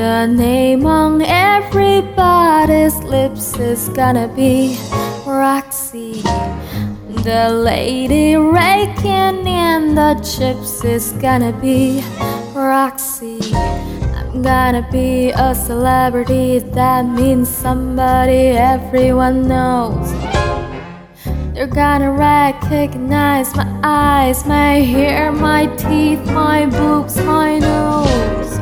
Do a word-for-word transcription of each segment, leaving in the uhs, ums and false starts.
The name on everybody's lips is gonna be Roxy. The lady raking in the chips is gonna be Roxy. I'm gonna be a celebrity, that means somebody everyone knows. They're gonna recognize my eyes, my hair, my teeth, my boobs, my nose.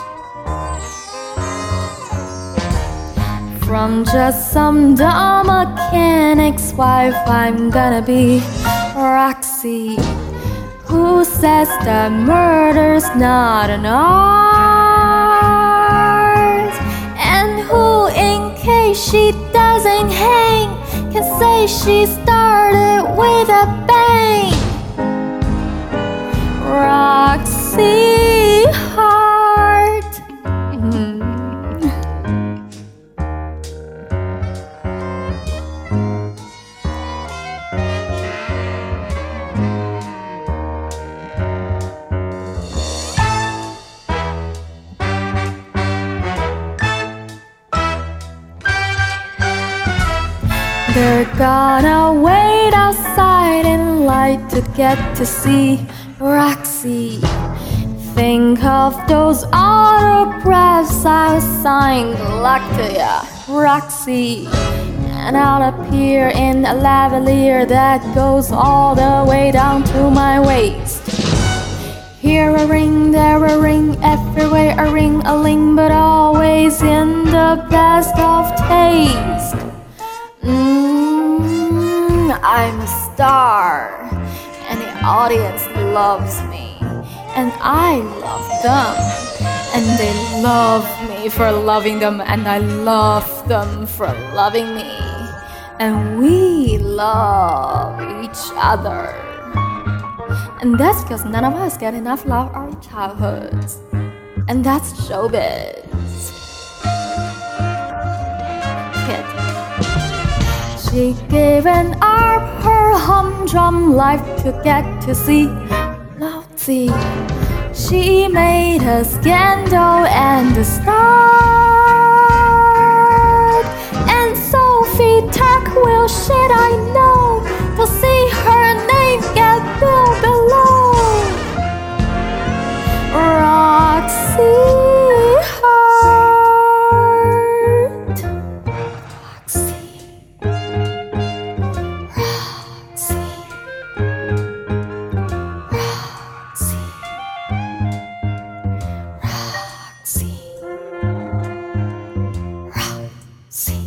From just some dumb mechanic's wife, I'm gonna be Roxy. Who says that murder's not an art? And who, in case she doesn't hang, can say she started with a bang? Roxy Hart. Mm. They're gonna wait outside in light to get to see Roxy. Think of those autographs I signed. Luck to ya, Roxy. And I'll appear in a lavalier that goes all the way down to my waist. Here a ring, there a ring, everywhere a ring, a ling, but always in the best of taste. Mm, I'm a star, and the audience loves me, and I love them, and they love me for loving them, and I love them for loving me, and we love each other. And that's because none of us get enough love our childhoods, and that's showbiz. Kid. She given up her humdrum life to get to see Laozi. She made a scandal and a start. And Sophie Tuck will shit I know to see her name get billed below. Roxy Hart. Roxy. See.